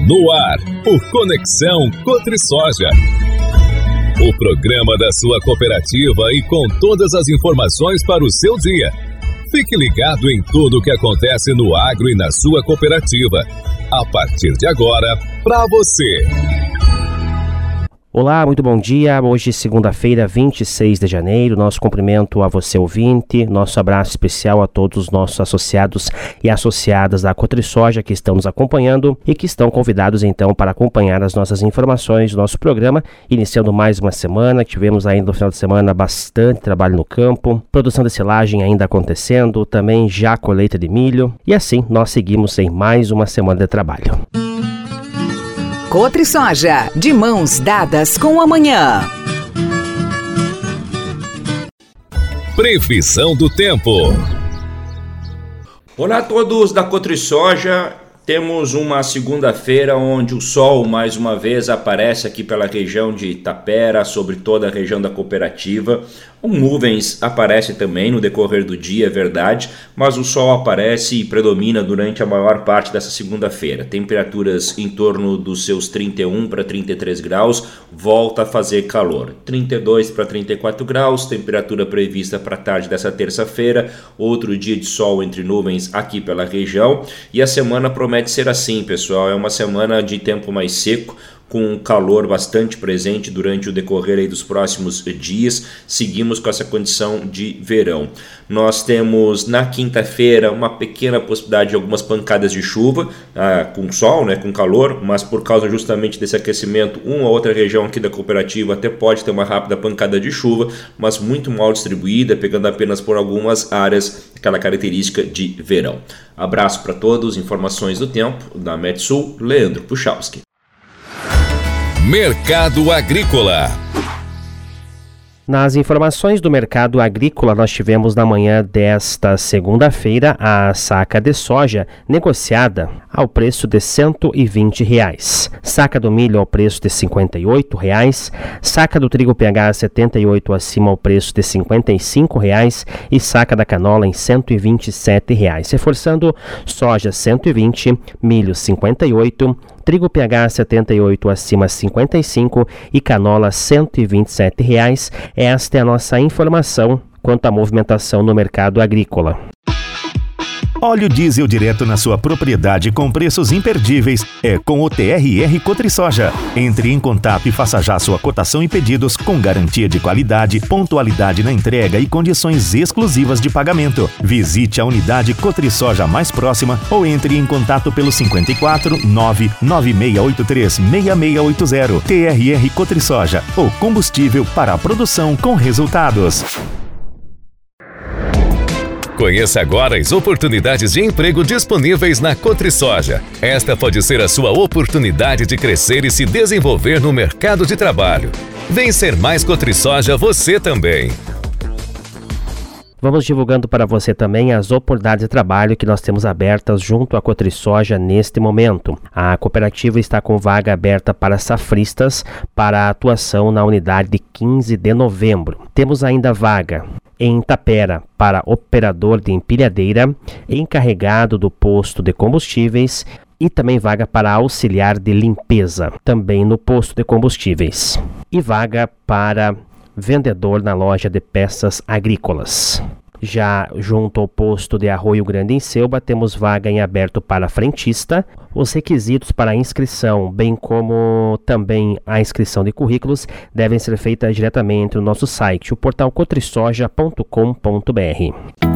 No ar, o Conexão Cotrisoja. O programa da sua cooperativa e com todas as informações para o seu dia. Fique ligado em tudo o que acontece no agro e na sua cooperativa. A partir de agora, para você. Olá, muito bom dia. Hoje, segunda-feira, 26 de janeiro. Nosso cumprimento a você, ouvinte. Nosso abraço especial a todos os nossos associados e associadas da Cotrisoja que estão nos acompanhando e que estão convidados, então, para acompanhar as nossas informações do nosso programa. Iniciando mais uma semana. Tivemos ainda no final de semana bastante trabalho no campo. Produção de silagem ainda acontecendo. Também já colheita de milho. E assim, nós seguimos em mais uma semana de trabalho. Cotrisoja, de mãos dadas com o amanhã. Previsão do tempo. Olá a todos da Cotrisoja. Temos uma segunda-feira onde o sol mais uma vez aparece aqui pela região de Itapera, sobre toda a região da cooperativa. Nuvens aparecem também no decorrer do dia, é verdade, mas o sol aparece e predomina durante a maior parte dessa segunda-feira. Temperaturas em torno dos seus 31 para 33 graus, volta a fazer calor. 32 para 34 graus, temperatura prevista para a tarde dessa terça-feira, outro dia de sol entre nuvens aqui pela região. E a semana promete ser assim, pessoal, é uma semana de tempo mais seco, com calor bastante presente durante o decorrer aí dos próximos dias. Seguimos com essa condição de verão. Nós temos na quinta-feira uma pequena possibilidade de algumas pancadas de chuva, com sol, com calor, mas por causa justamente desse aquecimento, uma ou outra região aqui da cooperativa até pode ter uma rápida pancada de chuva, mas muito mal distribuída, pegando apenas por algumas áreas aquela característica de verão. Abraço para todos, informações do tempo da Metsul, Leandro Puchalski. Mercado Agrícola. Nas informações do mercado agrícola, nós tivemos na manhã desta segunda-feira a saca de soja negociada ao preço de R$ 120. Saca do milho ao preço de R$ 58. Saca do trigo PH 78 acima ao preço de R$ 55. E saca da canola em R$ 127. Reforçando, soja 120, milho 58, trigo PH 78 acima 55 e canola R$ 127. Esta é a nossa informação quanto à movimentação no mercado agrícola. Óleo diesel direto na sua propriedade com preços imperdíveis é com o TRR Cotrisoja. Entre em contato e faça já sua cotação e pedidos com garantia de qualidade, pontualidade na entrega e condições exclusivas de pagamento. Visite a unidade Cotrisoja mais próxima ou entre em contato pelo 54 99683 6680. TRR Cotrisoja, o combustível para a produção com resultados. Conheça agora as oportunidades de emprego disponíveis na Cotrisoja. Esta pode ser a sua oportunidade de crescer e se desenvolver no mercado de trabalho. Vem ser mais Cotrisoja você também. Vamos divulgando para você também as oportunidades de trabalho que nós temos abertas junto à Cotrisoja neste momento. A cooperativa está com vaga aberta para safristas para a atuação na unidade de 15 de novembro. Temos ainda vaga em Itapera para operador de empilhadeira, encarregado do posto de combustíveis e também vaga para auxiliar de limpeza, também no posto de combustíveis. E vaga para vendedor na loja de peças agrícolas. Já junto ao posto de Arroio Grande em Selba, temos vaga em aberto para frentista. Os requisitos para a inscrição, bem como também a inscrição de currículos, devem ser feitas diretamente no nosso site, o portal cotrisoja.com.br.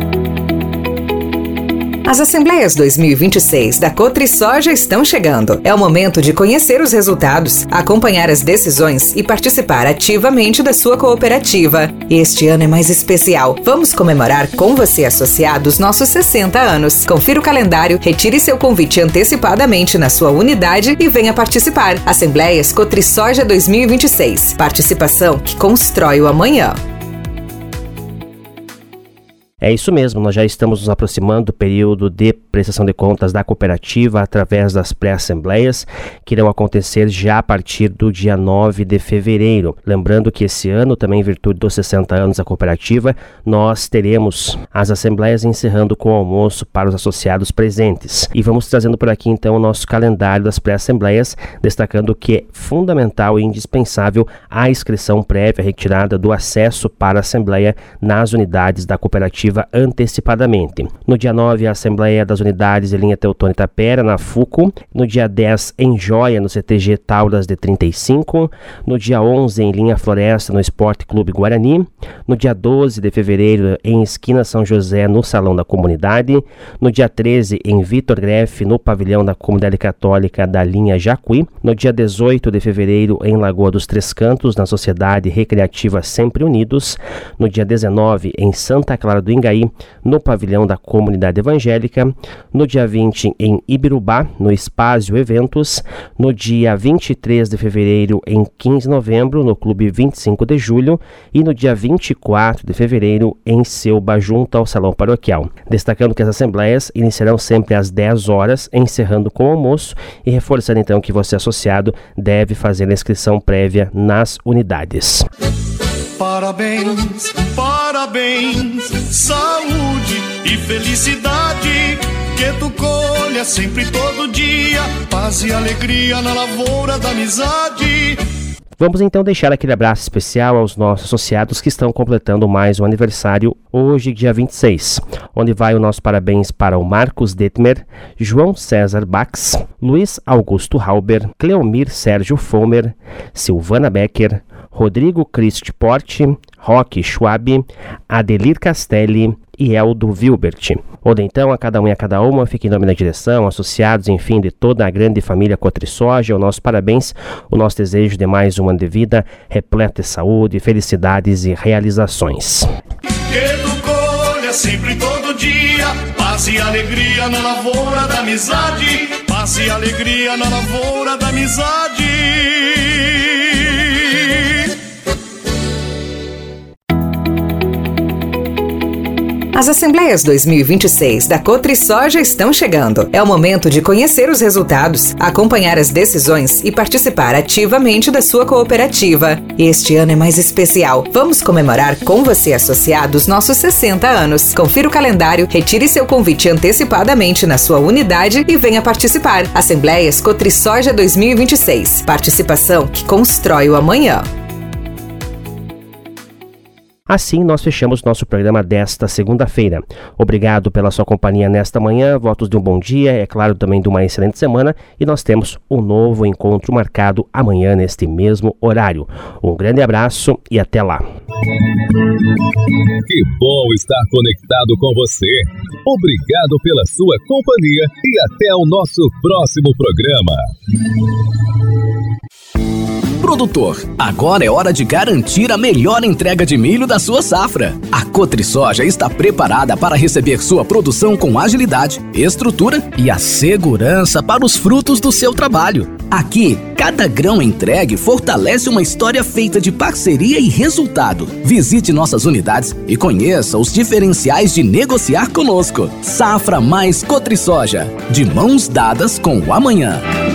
As Assembleias 2026 da Cotrisoja estão chegando. É o momento de conhecer os resultados, acompanhar as decisões e participar ativamente da sua cooperativa. Este ano é mais especial. Vamos comemorar com você, associado, os nossos 60 anos. Confira o calendário, retire seu convite antecipadamente na sua unidade e venha participar. Assembleias Cotrisoja 2026. Participação que constrói o amanhã. É isso mesmo, nós já estamos nos aproximando do período de prestação de contas da cooperativa através das pré-assembleias, que irão acontecer já a partir do dia 9 de fevereiro. Lembrando que esse ano, também em virtude dos 60 anos da cooperativa, nós teremos as assembleias encerrando com o almoço para os associados presentes. E vamos trazendo por aqui então o nosso calendário das pré-assembleias, destacando que é fundamental e indispensável a inscrição prévia retirada do acesso para a assembleia nas unidades da cooperativa antecipadamente. No dia 9, a Assembleia das Unidades de Linha Teutônia Itapera, na FUCO. No dia 10, em Joia, no CTG Tauras de 35. No dia 11, em Linha Floresta, no Esporte Clube Guarani. No dia 12 de fevereiro, em Esquina São José, no Salão da Comunidade. No dia 13, em Vitor Greff, no Pavilhão da Comunidade Católica da Linha Jacuí. No dia 18 de fevereiro, em Lagoa dos Três Cantos, na Sociedade Recreativa Sempre Unidos. No dia 19, em Santa Clara do Ingaí, no Pavilhão da Comunidade Evangélica. No dia 20, em Ibirubá, no Espásio Eventos. No dia 23 de fevereiro, em 15 de novembro, no Clube 25 de Julho. E no dia 24 de fevereiro, em Selba, junto ao Salão Paroquial. Destacando que as assembleias iniciarão sempre às 10 horas, encerrando com o almoço, e reforçando então que você associado deve fazer a inscrição prévia nas unidades. Parabéns, parabéns, saúde e felicidade, que tu colha sempre todo dia, paz e alegria na lavoura da amizade. Vamos então deixar aquele abraço especial aos nossos associados que estão completando mais um aniversário hoje, dia 26, onde vai o nosso parabéns para o Marcos Detmer, João César Bax, Luiz Augusto Halber, Cleomir Sérgio Fomer, Silvana Becker, Rodrigo Christ Porte, Roque Schwab, Adelir Castelli e Eldo Wilbert. Onde então, a cada um e a cada uma, fica em nome da direção, associados, enfim, de toda a grande família Cotrisoja, o nosso parabéns, o nosso desejo de mais um ano de vida repleto de saúde, felicidades e realizações. Que tu colha sempre todo dia, paz e alegria na lavoura da amizade, paz e alegria na lavoura da amizade. As Assembleias 2026 da Cotrisoja estão chegando. É o momento de conhecer os resultados, acompanhar as decisões e participar ativamente da sua cooperativa. Este ano é mais especial. Vamos comemorar com você, associado, os nossos 60 anos. Confira o calendário, retire seu convite antecipadamente na sua unidade e venha participar. Assembleias Cotrisoja 2026. Participação que constrói o amanhã. Assim, nós fechamos nosso programa desta segunda-feira. Obrigado pela sua companhia nesta manhã, votos de um bom dia, é claro também de uma excelente semana, e nós temos um novo encontro marcado amanhã neste mesmo horário. Um grande abraço e até lá. Que bom estar conectado com você. Obrigado pela sua companhia e até o nosso próximo programa. Produtor, agora é hora de garantir a melhor entrega de milho da sua safra. A Cotrisoja está preparada para receber sua produção com agilidade, estrutura e a segurança para os frutos do seu trabalho. Aqui, cada grão entregue fortalece uma história feita de parceria e resultado. Visite nossas unidades e conheça os diferenciais de negociar conosco. Safra mais Cotrisoja, de mãos dadas com o amanhã.